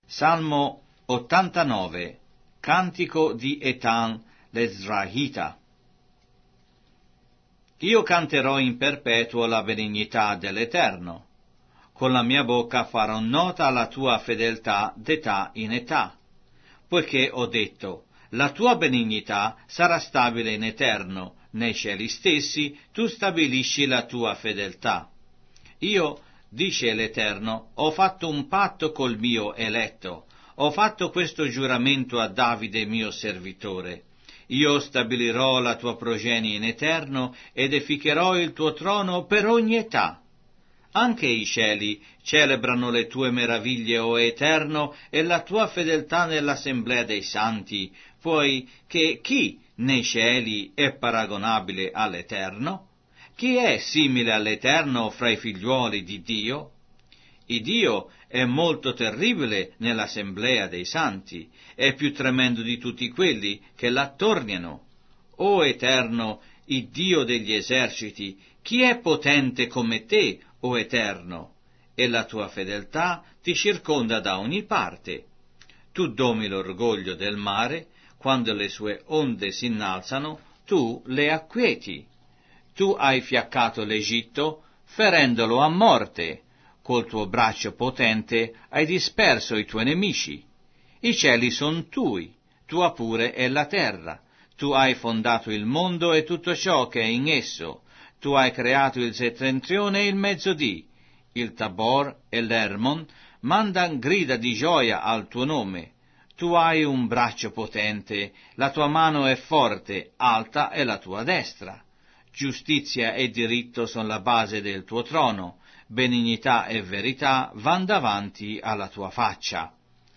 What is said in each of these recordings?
Salmo 89. Cantico di Etan l'Ezrahita. Io canterò in perpetuo la benignità dell'Eterno. Con la mia bocca farò nota la tua fedeltà d'età in età, poiché ho detto, la tua benignità sarà stabile in eterno, nei cieli stessi tu stabilisci la tua fedeltà. Io, dice l'Eterno, ho fatto un patto col mio eletto, ho fatto questo giuramento a Davide mio servitore. Io stabilirò la tua progenie in eterno ed edificherò il tuo trono per ogni età. Anche i cieli celebrano le tue meraviglie, o Eterno, e la tua fedeltà nell'assemblea dei santi, poiché chi nei cieli è paragonabile all'Eterno? Chi è simile all'Eterno fra i figliuoli di Dio? Il Dio è molto terribile nell'assemblea dei santi, è più tremendo di tutti quelli che l'attorniano. O Eterno, il Dio degli eserciti, chi è potente come te, o Eterno? E la tua fedeltà ti circonda da ogni parte. Tu domi l'orgoglio del mare, quando le sue onde si innalzano, tu le acquieti. Tu hai fiaccato l'Egitto, ferendolo a morte. Col tuo braccio potente hai disperso i tuoi nemici. I cieli son tui, tua pure è la terra. Tu hai fondato il mondo e tutto ciò che è in esso. Tu hai creato il settentrione e il mezzodì. Il Tabor e l'Hermon mandan grida di gioia al tuo nome. Tu hai un braccio potente, la tua mano è forte, alta è la tua destra. Giustizia e diritto sono la base del tuo trono, benignità e verità van davanti alla tua faccia.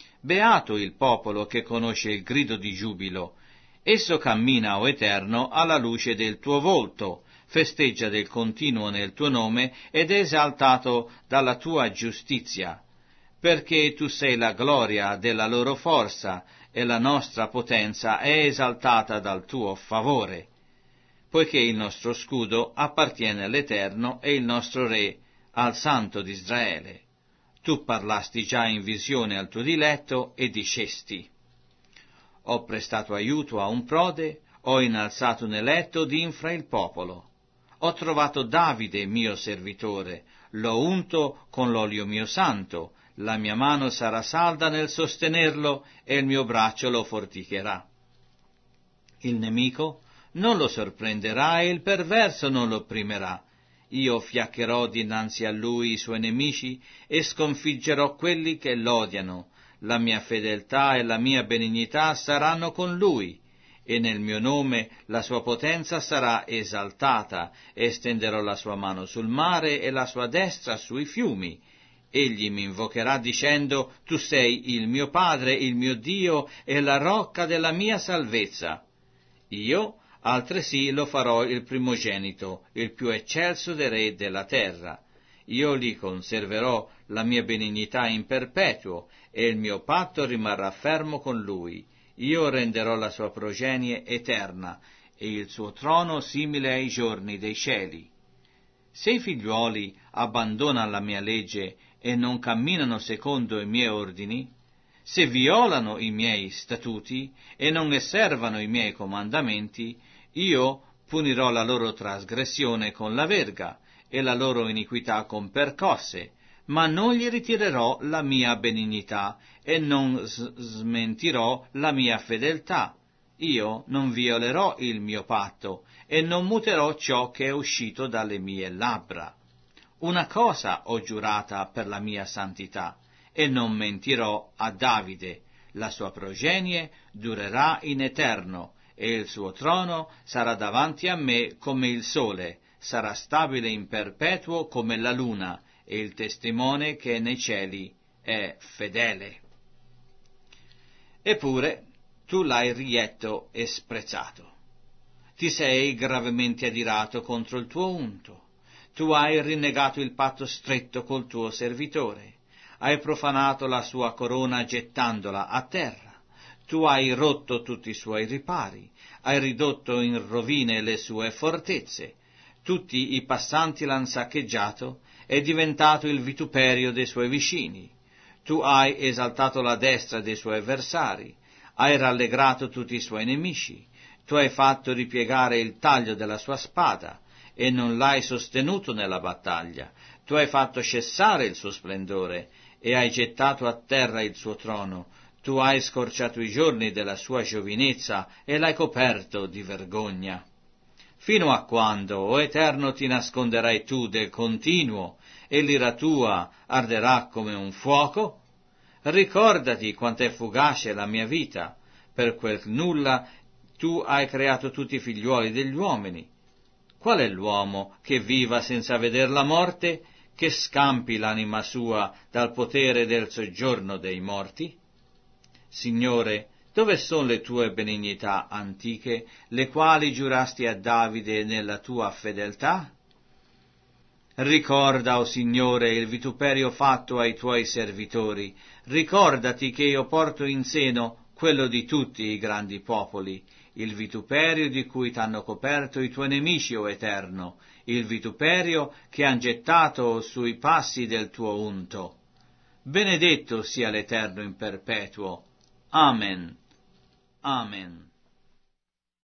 Beato il popolo che conosce il grido di giubilo. Esso cammina, o Eterno, alla luce del tuo volto, festeggia del continuo nel tuo nome ed è esaltato dalla tua giustizia, perché tu sei la gloria della loro forza e la nostra potenza è esaltata dal tuo favore. Poiché il nostro scudo appartiene all'Eterno e il nostro Re al Santo d'Israele. Tu parlasti già in visione al tuo diletto e dicesti: ho prestato aiuto a un prode, ho innalzato un eletto d'infra il popolo. Ho trovato Davide mio servitore, l'ho unto con l'olio mio santo, la mia mano sarà salda nel sostenerlo e il mio braccio lo forticherà. Il nemico non lo sorprenderà e il perverso non lo opprimerà. Io fiaccherò dinanzi a lui i suoi nemici e sconfiggerò quelli che l'odiano. La mia fedeltà e la mia benignità saranno con lui, e nel mio nome la sua potenza sarà esaltata, e stenderò la sua mano sul mare e la sua destra sui fiumi. Egli mi invocherà dicendo: tu sei il mio Padre, il mio Dio e la rocca della mia salvezza. Io altresì lo farò il primogenito, il più eccelso dei re della terra. Io gli conserverò la mia benignità in perpetuo, e il mio patto rimarrà fermo con lui. Io renderò la sua progenie eterna, e il suo trono simile ai giorni dei cieli. Se i figliuoli abbandonano la mia legge e non camminano secondo i miei ordini, se violano i miei statuti e non osservano i miei comandamenti, io punirò la loro trasgressione con la verga e la loro iniquità con percosse, ma non gli ritirerò la mia benignità e non smentirò la mia fedeltà. Io non violerò il mio patto e non muterò ciò che è uscito dalle mie labbra. Una cosa ho giurata per la mia santità, e non mentirò a Davide: la sua progenie durerà in eterno, e il suo trono sarà davanti a me come il sole, sarà stabile in perpetuo come la luna, e il testimone che è nei cieli è fedele. Eppure tu l'hai rietto e sprezzato. Ti sei gravemente adirato contro il tuo unto. Tu hai rinnegato il patto stretto col tuo servitore. Hai profanato la sua corona gettandola a terra. Tu hai rotto tutti i suoi ripari. Hai ridotto in rovine le sue fortezze. Tutti i passanti l'han saccheggiato. È diventato il vituperio dei suoi vicini. Tu hai esaltato la destra dei suoi avversari, hai rallegrato tutti i suoi nemici, tu hai fatto ripiegare il taglio della sua spada e non l'hai sostenuto nella battaglia, tu hai fatto cessare il suo splendore e hai gettato a terra il suo trono, tu hai scorciato i giorni della sua giovinezza e l'hai coperto di vergogna. Fino a quando, o Eterno, ti nasconderai tu del continuo e l'ira tua arderà come un fuoco? Ricordati quanto è fugace la mia vita, per quel nulla tu hai creato tutti i figliuoli degli uomini. Qual è l'uomo che viva senza veder la morte, che scampi l'anima sua dal potere del soggiorno dei morti? Signore, dove sono le tue benignità antiche, le quali giurasti a Davide nella tua fedeltà? Ricorda, o Signore, il vituperio fatto ai tuoi servitori. Ricordati che io porto in seno quello di tutti i grandi popoli, il vituperio di cui t'hanno coperto i tuoi nemici, o Eterno, il vituperio che han gettato sui passi del tuo unto. Benedetto sia l'Eterno in perpetuo. Amen. Amen.